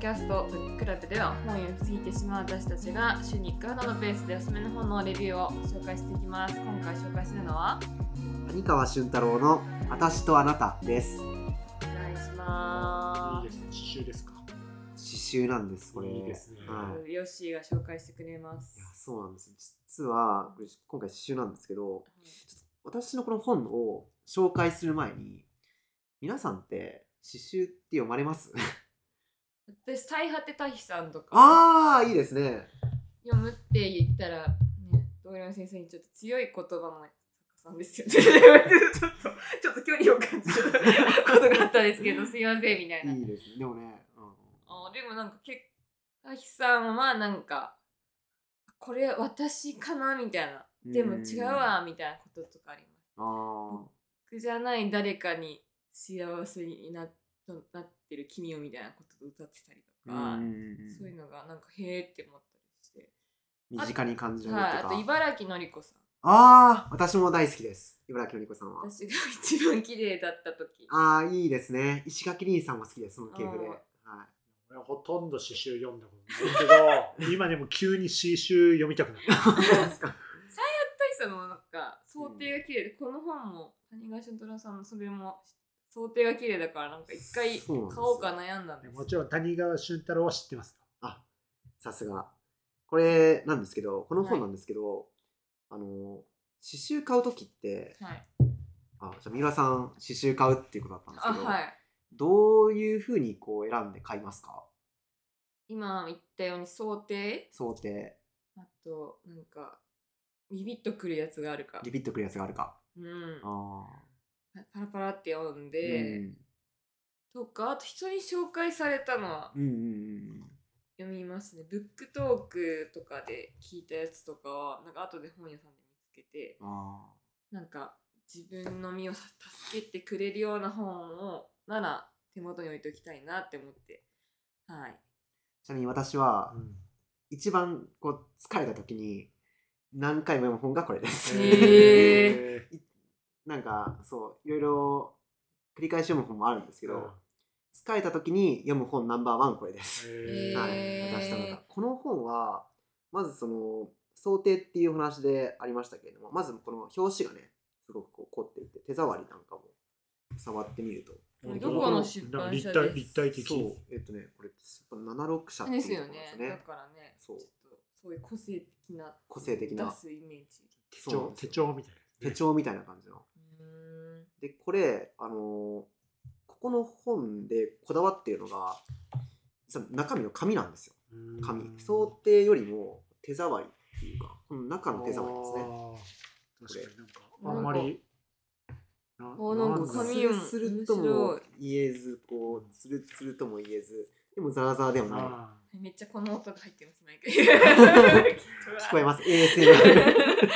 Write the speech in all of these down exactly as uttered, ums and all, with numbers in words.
ャストブッククラブでは本を読みすぎてしまう私たちが週にいっかいほどのペースでおすすめの本のレビューを紹介していきます。今回紹介するのは谷川俊太郎の私とあなたです。 お願いします。 いいですね。詩集ですか。 詩集なんですこれ。 いいですね。 はい、 ヨッシーが紹介してくれます。 いやそうなんです。実はこれ今回詩集なんですけど、私のこの本を紹介する前に皆さんって詩集って読まれます？ 私最果てたひさんとかああいいですね。 読むって言ったらね、同僚の先生にちょっと強い言葉の作家さんですよねちょっとちょっと距離を感じることがあったんですけどすいませんみたいな。 いいですね。でもね、うん、 あでもなんか結構たひさんはなんかこれ私かなみたいな、でも違うわみたいなこととかあります。 あ僕じゃない誰かに幸せになっなってる君をみたいなことを歌ってたりとか、そういうのがなんかへーって思ったりして身近に感じられるとか、 はい、あと茨城のり子さん、 ああ私も大好きです。茨城のり子さんは私が一番綺麗だった時。 ああいいですね。石垣凛さんも好きです。その系譜で、はい、 俺はほとんど詩集読んだことないけど今でも急に詩集読みたくなる。 最悪大佐のなんか想定が綺麗で、うん、この本も谷川俊太郎さんのそれも想定が綺麗だからなんか一回買おうか悩んだんです。 もちろん谷川俊太郎は知ってますか？ あ、さすが。これなんですけど、この本なんですけど、はい、あの詩集買うときって、はい、あ、じゃあ三浦さん詩集買うっていうことだったんですけど、はい、どういうふうにこう選んで買いますか？ 今言ったように想定、 想定、 あとなんかビビッとくるやつがあるか、 ビビッとくるやつがあるか、 うん、あパラパラって読んで、うん、とかあと人に紹介されたのは読みますね。ブックトークとかで聞いたやつとかはなんか後で本屋さんで見つけて、あなんか自分の身を助けてくれるような本をなら手元に置いておきたいなって思って、はい。 ちなみに私は、うん、一番こう疲れた時に何回も読む本がこれです。へーなんかそういろいろ繰り返し読む本もあるんですけど、うん、疲れた時に読む本ナンバーワンこれです。はい、私とのがこの本はまずその想定っていう話でありましたけれども、まずこの表紙がねすごくこう凝っていて手触りなんかも触ってみると、 どこの出版社です？ 立体的。 そうえっとねこれななじゅうろく社っていうところですね。 だからね、そうちょっとそういう個性的な個性的な出すイメージ。 手帳手帳みたいな、 手帳みたいな感じの。でこれあのー、ここの本でこだわっているのが中身の紙なんですよ。紙想定よりも手触りっていうかこの中の手触りですね。 確かになんかあんまりなんか紙をするとも言えずこうつるつるとも言えずでもザラザラでもない。 めっちゃこの音が入ってます毎回聞こえます。 エーエスエムアール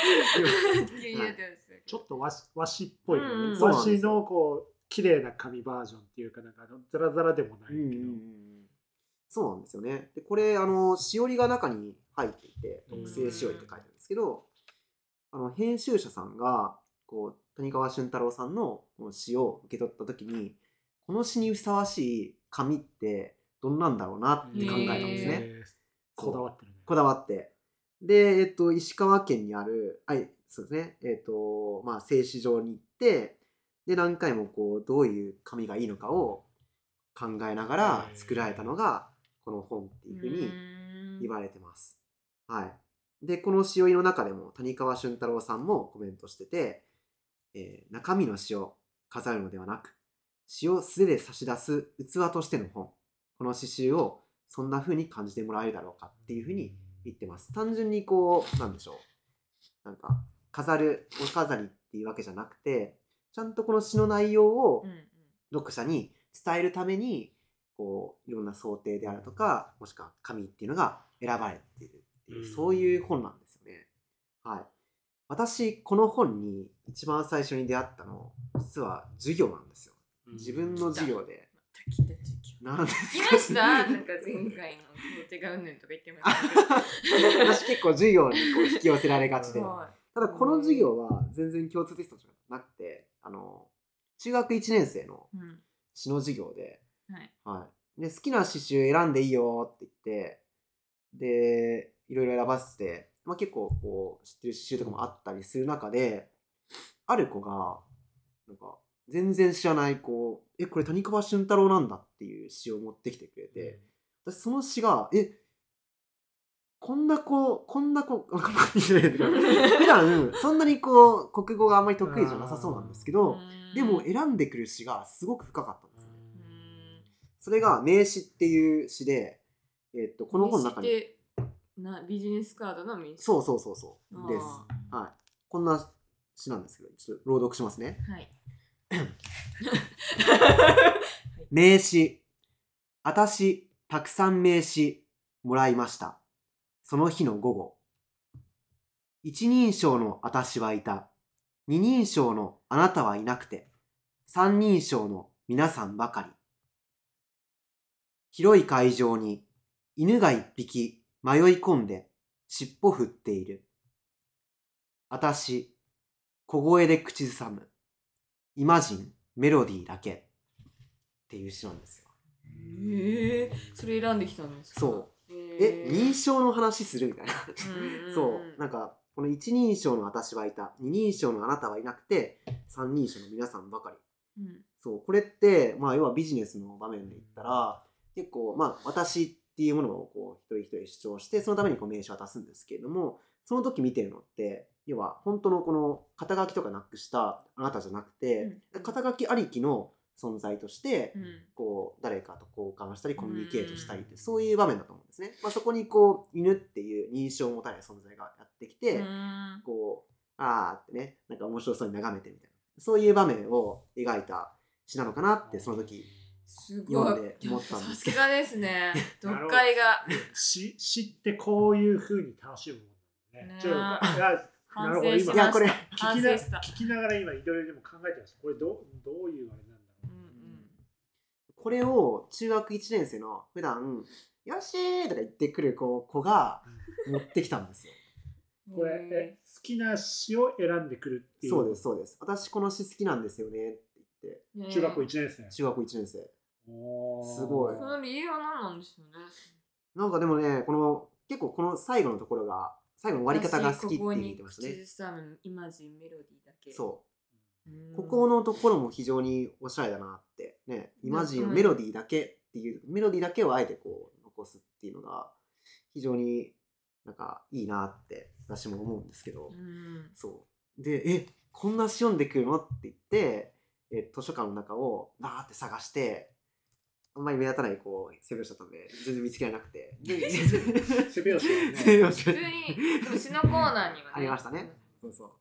ちょっと和紙和紙っぽい、ね、うんうん、和紙のこう綺麗な紙バージョンっていうかなんかザラザラでもないけど、うんうん、 そうなんですよね。でこれあのしおりが中に入っていて特製しおりって書いてあるんですけど、あの編集者さんがこう谷川俊太郎さんの詩を受け取った時にこの詩にふさわしい紙ってどんなんだろうなって考えたんですね。 こだわってるね。 こだわってで、えっと、石川県にある、はい、そうですね、えっと、まあ、製紙場に行って、で、何回もこう、どういう紙がいいのかを考えながら作られたのが、この本っていうふうに言われてます。はい。で、このしおりの中でも、谷川俊太郎さんもコメントしてて、えー、中身の詩を飾るのではなく、詩を素手で差し出す器としての本、この詩集をそんな風に感じてもらえるだろうかっていうふうに言ってます。単純にこうなんでしょう、なんか飾るお飾りっていうわけじゃなくて、ちゃんとこの詩の内容を読者に伝えるためにこういろんな想定であるとか、もしくは紙っていうのが選ばれているっていう、そういう本なんですよね。はい。私この本に一番最初に出会ったの実は授業なんですよ。自分の授業で。 なんですか？来ました。なんか前回の想定がうんぬんとか言ってましたけど私結構授業にこう引き寄せられがちでただこの授業は全然共通テストじゃなくて、あの中学いちねん生の詩の授業で、うんはいはい、 で好きな刺繍選んでいいよって言ってでいろいろ選ばせて、まあ、結構こう知ってる刺繍とかもあったりする中である子がなんか全然知らないこうえこれ谷川俊太郎なんだっていう詩を持ってきてくれて、私その詩がえこんな子こんな子普段そんなにこう国語があんまり得意じゃなさそうなんですけど、でも選んでくる詩がすごく深かったんですね。それが名詩っていう詩で、えっとこの本の中になビジネスカードの名詞。 そうそうそうそうです。はい。こんな詩なんですけど、ちょっと朗読しますね。 はい。 名詞。あたしたくさん名詞もらいました。その日の午後。一人称のあたしはいた。二人称のあなたはいなくて。三人称の皆さんばかり。広い会場に犬が一匹迷い込んで尻尾振っている。あたし、小声で口ずさむ。イマジン、メロディーだけ。っていう詩なんですよ。 へえー、それ選んできたんですか？ そう。え、認証の話するみたいな。そう。なんか、この一人称の私はいた。二人称のあなたはいなくて、三人称の皆さんばかり。うん、そう。これって、まあ、要はビジネスの場面で言ったら、結構、まあ、私っていうものをこう一人一人主張して、そのためにこう名刺を渡すんですけれども、その時見てるのって、要は本当のこの肩書きとかなくしたあなたじゃなくて、うん、肩書きありきの存在として、うん、こう誰かと交換したりコミュニケートしたりって、うん、そういう場面だと思うんですね。まあ、そこにこう犬っていう認証を持たない存在がやってきて、うん、こうあーってね、なんか面白そうに眺めてみたいな、そういう場面を描いた詩なのかなってその時読んで思ったんですけど。 さすがですね。読解が詩ってこういう風に楽しむもんなんですね。なるほど、今いやこれ聞きな聞きながら今いろいろでも考えてました。これどどういうあれなんだろう。うんうん、 これを中学いちねん生の普段よしーとか言ってくる子子が持ってきたんですよ。 これえ好きな詩を選んでくるっていう。 そうですそうです。私この詩好きなんですよねって言って。 中学校いちねん生。 中学校いちねん生。 おすごい。 その理由は何なんでしょうね。 なんかでもね、この結構この最後のところが最後の終わり方が好きって言ってましたね。 口ずさむイマジンメロディーだけ。 そう。ここのところも非常におしゃれだなってね。イマジンメロディーだけっていう、メロディーだけをあえてこう残すっていうのが非常になんかいいなって私も思うんですけど。うん、そう。で、え、こんな詩読んでくるのって言って、え図書館の中をバーって探して、あんまり目立たないこう背拍子だったので全然見つけられなくて。 背拍子ね。 背拍子。 普通に詩のコーナーには、ね、 ありましたね。そうそう。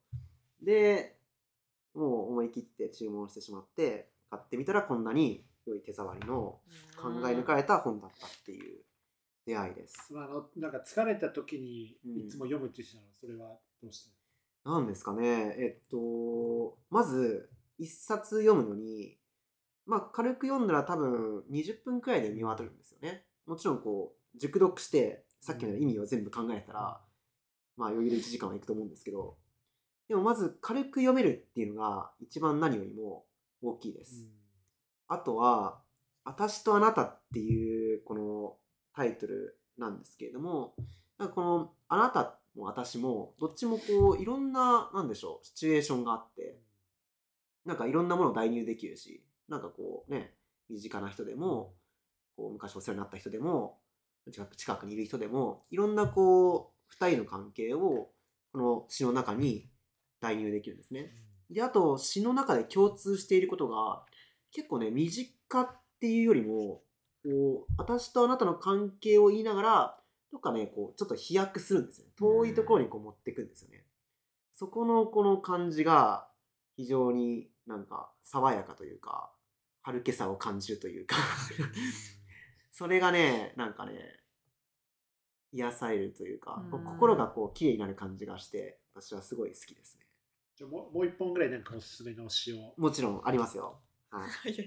で、もう思い切って注文してしまって買ってみたらこんなに良い手触りの考え抜かれた本だったっていう出会いです。 あのなんか疲れた時にいつも読むって言ってたの、それはどうして？ なんですかね。えっとまず一冊読むのに。まあ軽く読んだら多分にじゅっぷんくらいで見終わるんですよね。もちろんこう熟読してさっきの意味を全部考えたら、まあ余裕でいちじかんはいくと思うんですけど、でもまず軽く読めるっていうのが一番何よりも大きいです。あとは「私とあなた」っていうこのタイトルなんですけれども、なんかこのあなたも私もどっちもこういろんななんでしょうシチュエーションがあって、なんかいろんなものを代入できるし、なんかこうね、身近な人でも、こう昔お世話になった人でも、近く近くにいる人でも、いろんなこう二人の関係をこの詩の中に代入できるんですね。で、あと詩の中で共通していることが結構ね、身近っていうよりも、こう私とあなたの関係を言いながら、どっかね、こうちょっと飛躍するんですよね。遠いところにこう持っていくんですよね。そこのこの感じが非常になんか爽やかというか、春気さを感じるというかそれがね、なんかね、癒されるというか、う心がこう綺麗になる感じがして、私はすごい好きですね。 じゃあもう、もう一本ぐらいなんかおすすめの詩を。 もちろんありますよ。はい。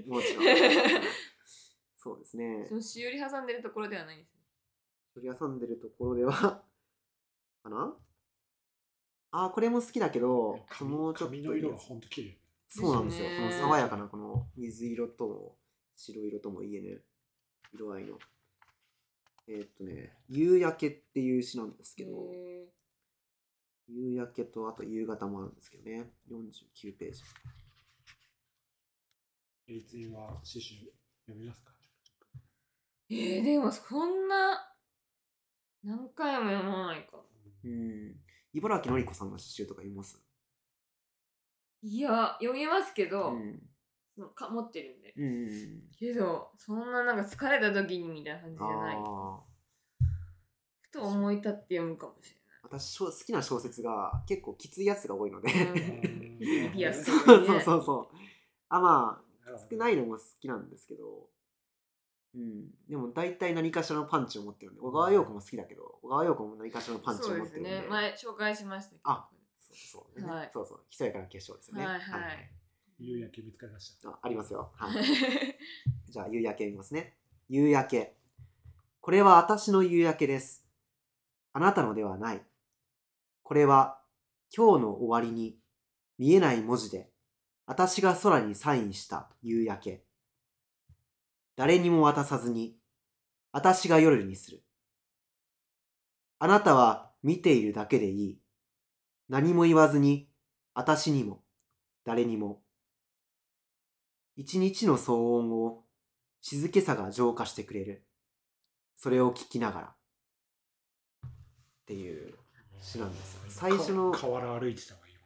もちろん。そうですね。 その詩より挟んでるところではないですね。 詩より挟んでるところではかな。あ、これも好きだけど、 もうちょっと髪の色が本当綺麗。 そうなんですよ。この爽やかなこの水色と白色とも言えぬ色合いの。えー、っとね、夕焼けっていう詩なんですけど、夕焼けとあと夕方もあるんですけどね、よんじゅうきゅうページ。 エリツィンは詩集読みますか？ えー、でもそんな何回も読まないか。 うん。茨城のりこさんの詩集とか読みます？ いや、読みますけど、 うん、 そのか持ってるんで。 うん。 けど、そんななんか疲れた時にみたいな感じじゃない。ふと思い立って読むかもしれない。 私好きな小説が結構きついやつが多いので、 いや、 そうそうそうそう。あ、まあ少ないのも好きなんですけど、うん、でも大体何かしらのパンチを持ってるんで、小川陽子も好きだけど、小川陽子も何かしらのパンチを持ってるんで。 そうですね。前紹介しましたけど。 あ、そうそう、ね、 はい、 そうそう、ひそやかな結晶ですよね。 はいはい。はい、 夕焼け見つかりました。 あ、ありますよ。はい。じゃあ夕焼け見ますね。夕焼け。これは私の夕焼けです。あなたのではない。これは今日の終わりに見えない文字で私が空にサインした夕焼け。誰にも渡さずに私が夜にする。あなたは見ているだけでいい。何も言わずに私にも誰にも。一日の騒音を静けさが浄化してくれる。それを聞きながらっていう詩なんですよ。最初の河原歩いてた方がいい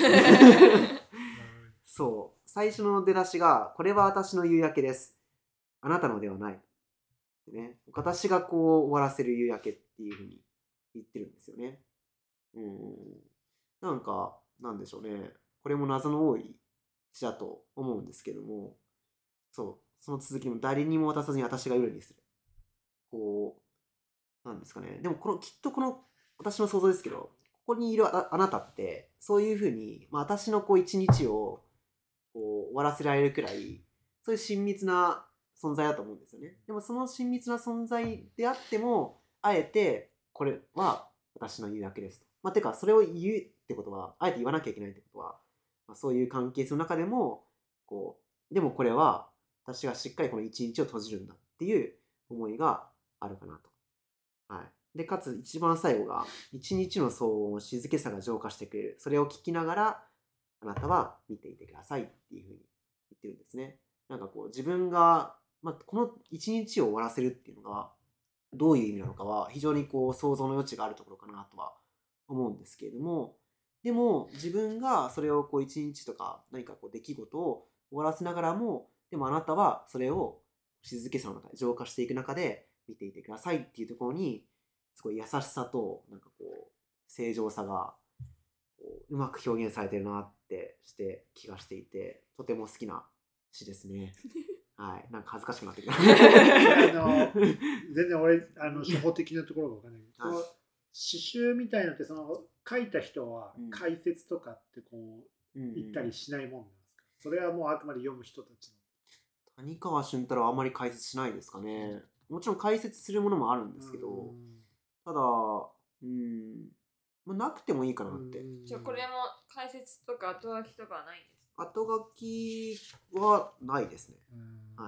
そう最初の出だしがこれは私の夕焼けです。あなたのではない。ね、私がこう終わらせる夕焼けっていうふうに言ってるんですよね。うん、なんかなんでしょうね。これも謎の多い詩だと思うんですけども、そうその続きも誰にも渡さずに私が夜にする。こうなんですかね。でもこのきっとこの私の想像ですけど、ここにいる あ, あなたってそういうふうに、まあ、私のこう一日をこう終わらせられるくらいそういう親密な存在だと思うんですよね。でもその親密な存在であってもあえてこれは私の夕焼けですと。まあ、てかそれを言うってことはあえて言わなきゃいけないってことは、まあ、そういう関係性の中でもこうでもこれは私がしっかりこの一日を閉じるんだっていう思いがあるかなと。はい、でかつ一番最後が一日の騒音を静けさが浄化してくれる。それを聞きながらあなたは見ていてくださいっていうふうに言ってるんですね。なんかこう自分が、まあ、この一日を終わらせるっていうのがどういう意味なのかは非常にこう想像の余地があるところかなとは思うんですけれども、でも自分がそれをこう一日とか何かこう出来事を終わらせながらも、でもあなたはそれを静けさの中で浄化していく中で見ていてくださいっていうところにすごい優しさとなんかこう正常さがうまく表現されてるなってして気がしていて、とても好きな詩ですね。はい、なんか恥ずかしくなってきた。 あの全然俺あの初歩的なところが分かんないけど、はい、詩集みたいなのってその書いた人は解説とかってこう、うん、言ったりしないもんなんですか？それはもうあくまで読む人たちの。 谷川俊太郎はあまり解説しないですかね。もちろん解説するものもあるんですけど、うん、ただうんまあ、なくてもいいかなって。 じゃあこれも解説とか後書きとかはないんですか？ 後書きはないですね。はい。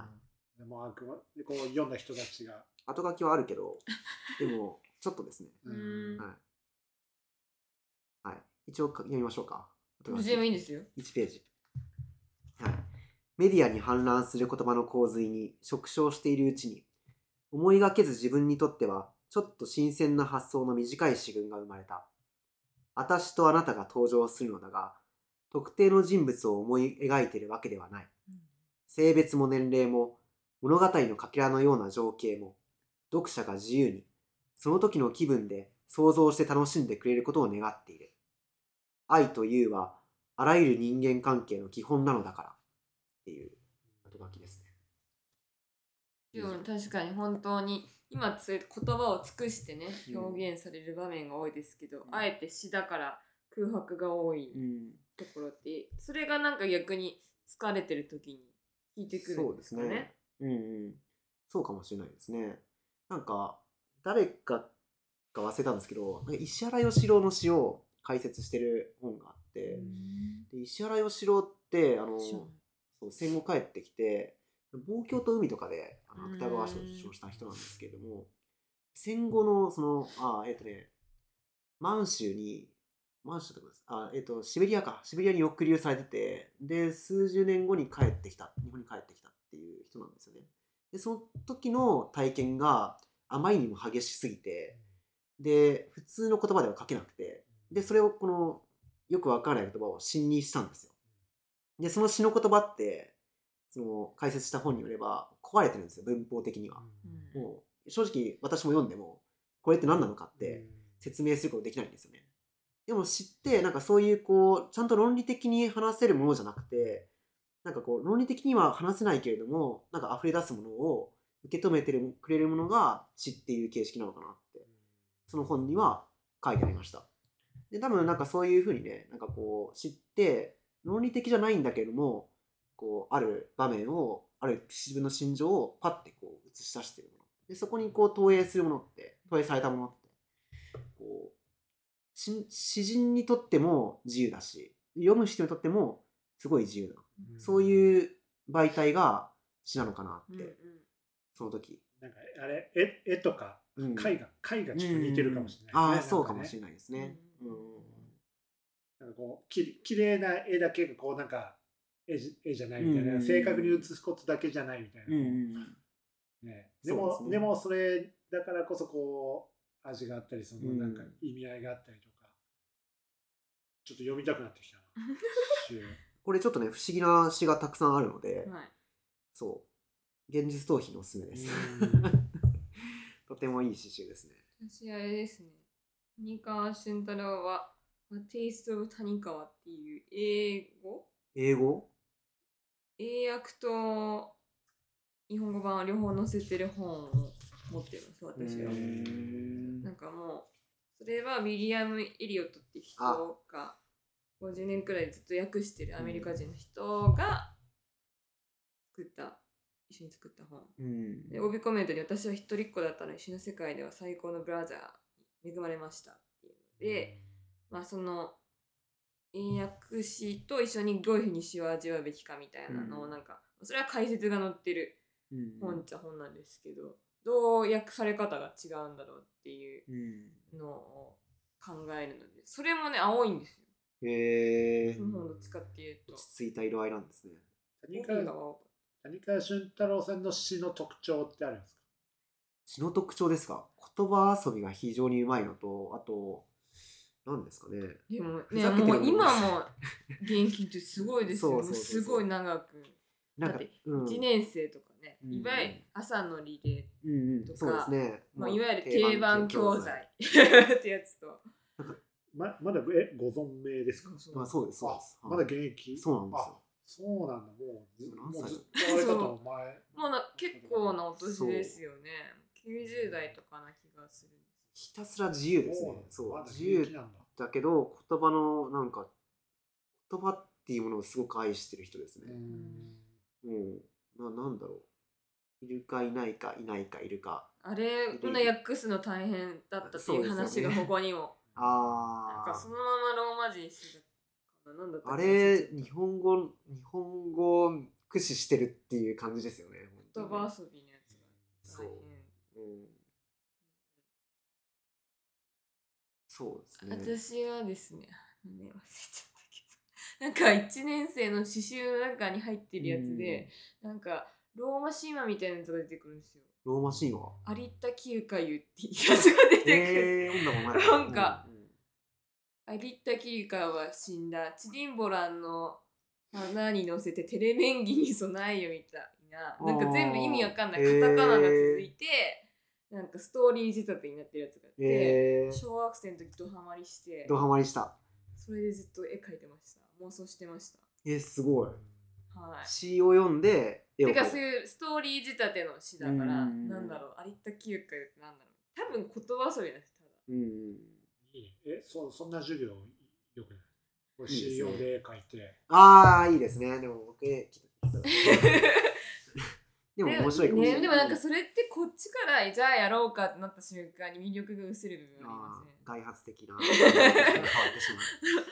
でもあくまでこう読んだ人たちが後書きはあるけど、でもちょっとですね。はい。はい。一応読みましょうか。 全部いいんですよ。 いちページ。はい。メディアに氾濫する言葉の洪水に触傷しているうちに、思いがけず自分にとってはちょっと新鮮な発想の短い詩群が生まれた。私とあなたが登場するのだが、特定の人物を思い描いているわけではない。性別も年齢も物語のかけらのような情景も、読者が自由にその時の気分で想像して楽しんでくれることを願っている。愛というはあらゆる人間関係の基本なのだからっていう後書きですね。 でも確かに本当に今言葉を尽くしてね表現される場面が多いですけど、うん、あえて詩だから空白が多いところって、うん、それがなんか逆に疲れてる時に聞いてくるんですかね。そうですね。 うんうん、そうかもしれないですね。なんか誰かが忘れたんですけど、なんか石原良郎の詩を解説してる本があって、で石原良郎ってあのそう戦後帰ってきて望郷と海とかであの芥川賞を受賞した人なんですけれども、戦後のそのあえっ、ー、とね満州に満州とかですあえっ、ー、とシベリアかシベリアに抑留されてて、で数十年後に帰ってきた日本に帰ってきたっていう人なんですよね。でその時の体験があまりにも激しすぎて、で普通の言葉では書けなくて、でそれをこのよくわからない言葉を詩にしたんですよ。でその詩の言葉ってその解説した本によれば壊れてるんですよ、文法的には。うん、もう正直私も読んでもこれって何なのかって説明することできないんですよね。でも詩ってなんかそういうこうちゃんと論理的に話せるものじゃなくて、なんかこう論理的には話せないけれどもなんか溢れ出すものを受け止めてくれるものが詩っていう形式なのかなってその本には書いてありました。で多分なんかそういうふうにね、なんかこう詩って論理的じゃないんだけれども、こうある場面をある自分の心情をパッてこう映し出しているもので、そこにこう投影するものって投影されたものってこう詩人にとっても自由だし、読む人にとってもすごい自由な、うん、そういう媒体が詩なのかなって、うんうん、その時なんかあれ 絵, 絵とか絵画、うん、絵画ちょっと似てるかもしれない、ね、 ああ、 ね、 そうかもしれないですね。うん、 なんかこうききれいな絵だけがこうなんか 絵, 絵じゃないみたいな、うん、正確に写すことだけじゃないみたいな、うんね、でもそうですね、でもそれだからこそこう味があったりそのなんか意味合いがあったりとか、ちょっと読みたくなってきたなこれちょっとね不思議な詩がたくさんあるので、 はい、 そう現実逃避のおすすめですとてもいい詩集ですね。 私あれですね、谷川俊太郎はテイストオブ谷川っていう英語英語英訳と日本語版を両方載せてる本を持ってるんです、私は。なんかもうそれはウィリアム・エリオットって人がごじゅうねんくらいずっと訳してるアメリカ人の人が作った一緒に作った本、うん、で帯コメントに私は一人っ子だったのに詩の世界では最高のブラザーに恵まれましたっていうので、まあその英訳詩と一緒にどういうふうに詩を味わうべきかみたいなのをなんか、うん、それは解説が載ってる本っちゃ本なんですけど、どう訳され方が違うんだろうっていうのを考えるので、それもね青いんですよ。 へえ。 その本どっちかっていうと落ち着いた色合いなんですね。 谷川谷川俊太郎さんの詩の特徴ってあるんですか？ 詩の特徴ですか？言葉遊びが非常にうまいのと、あと何ですかね。 でもね、もう今も現金ってすごいですよ。そうそうそうそう、すごい長く。だっていちねん生とかね、うん、いわゆる朝のリレーとか、うんうん、そうですね、まあ、いわゆる定番教材ってやつと。 ま, まだえご存命ですか？ まあ、そうですそうです。 まだ現役？ そうなんですよ。 そうなんだ、もう、もうずっとあれかと前。もうな結構なお年ですよね。きゅうじゅう代とかな気がする。 ひたすら自由ですね。そう、ま、自由だけど言葉のなんか言葉っていうものをすごく愛してる人ですね。うん、な, なんだろう、いるかいないかいないかいるか、 あれこの訳すの大変だったっていう話がここにも、ね、あなんかそのままローマ字にしてたなんだったあれ日本語日本語を駆使してるっていう感じですよね。 言葉遊びのやつが大変。そう、うん、 そうですね。 私はですね、ね忘れちゃったけど、なんかいちねん生の詩集の中に入ってるやつで、うん、なんかローマ神話みたいなやつが出てくるんですよ。 ローマ神話？ アリッタ・キルカユっていうやつが出てくる。 えー、 なんか、うんうん、アリッタ・キルカは死んだ。チディンボランの花に乗せてテレメンギに備えよみたいな、なんか全部意味わかんないカタカナが続いて、えー、なんかストーリー仕立てになってるやつがあって、えー、小学生の時ドハマりして、 ドハマりした。 それでずっと絵描いてました。妄想してました。 えー、すごい。 はい、 詩を読んで絵を描いて。てかそういうストーリー仕立ての詩だから、んなんだろう、アリッタ・キルカユってなんだろう。多分言葉遊びだし、ただ。 うんいいえ、そ、そんな授業よくない？これ詩用で絵描いて。 ああ、いいですね。でも僕、でも面白いかもしれない。 ね、でもなんかそれってこっちからじゃあやろうかってなった瞬間に魅力が薄れる部分ありません、ね。 外発的な変わってしまう。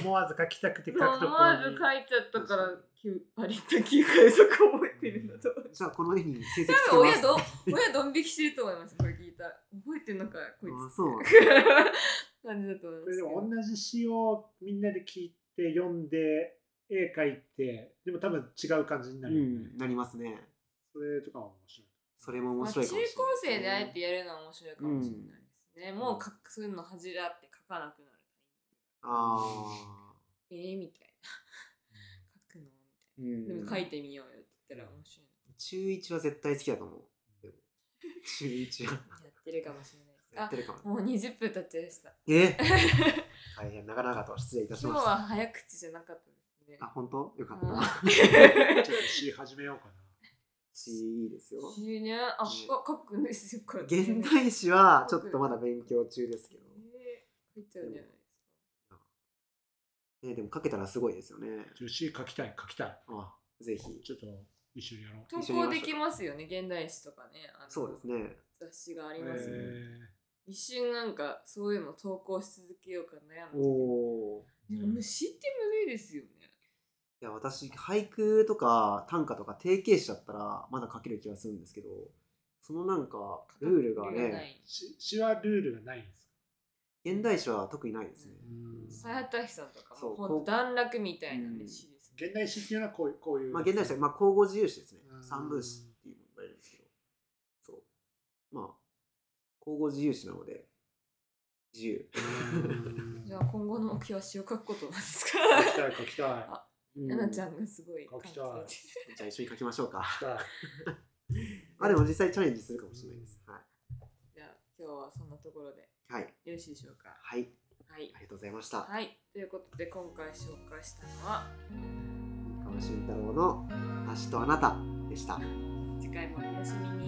思わず書きたくて書くところに思わず書いちゃったからありったきゅうかいそこ覚えてるんだと。 じゃあこの絵に成績つけ多分ます。 親ど親ドン引きしてると思います。これ聞いたら覚えてんのかこいつ。 あそう感じだと思います。 でも同じ詩をみんなで聞いて読んで絵描いてでも多分違う感じになるよね、 うん、なりますね。 それとかも面白い。 それも面白いかもしれない、 まあ、中高生であえてやるのは面白いかもしれないですね。うん、もう書くそういうの恥じらって書かなくなる。 ああ。 えーみたいな。書くのみたいな。でも書いてみようよって言ったら面白い。 中いちは絶対好きだと思う。でも中いちは。 やってるかもしれないです。 やってるかも。 もうにじゅっぷん経っちゃいました。 え大変長々と失礼いたしました。 今日は早口じゃなかったですね。 あ、本当？よかった。 ちょっと詩始めようかな。 詩いいですよ。 詩ね、あ、書くんですよ。 現代詩はちょっとまだ勉強中ですけど。 えー、書いちゃうんじゃないですか。 えー、でも書けたらすごいですよね。 詩書きたい、書きたい。 あ、ぜひ。 ちょっと一緒にやろう。 投稿できますよね、現代詩とかね。あのそうですね。 雑誌がありますね。 えー一瞬なんかそういうの投稿し続けようか悩んで。 おでも詩って無理ですよね。 いや私俳句とか短歌とか定型詩だったらまだ書ける気がするんですけど、そのなんかルールがね、 詩はルールがないんですか？ 現代詩は特にないですね。 さやたひさんとかもほんと段落みたいな、ね、詩です、 ね。現代詩っていうのはこういうこういう。 まあ現代詩はまあ口語自由詩ですね。三分詩っていうのが言われるんですけど、そうまあ口語自由詩なので自由。 じゃあ今後の目標は詩を書くことなんですか？ 書きたい書きたい。 あ、やなちゃんがすごい書きたい。 じゃあ一緒に書きましょうか。 書きたい。 あでも実際チャレンジするかもしれないです。はい。 じゃあ今日はそんなところではい。 よろしいでしょうか。 はい。 はい。 ありがとうございました。 はい。ということで今回紹介したのは川俊太郎の私とあなたでした。 次回もお楽しみに。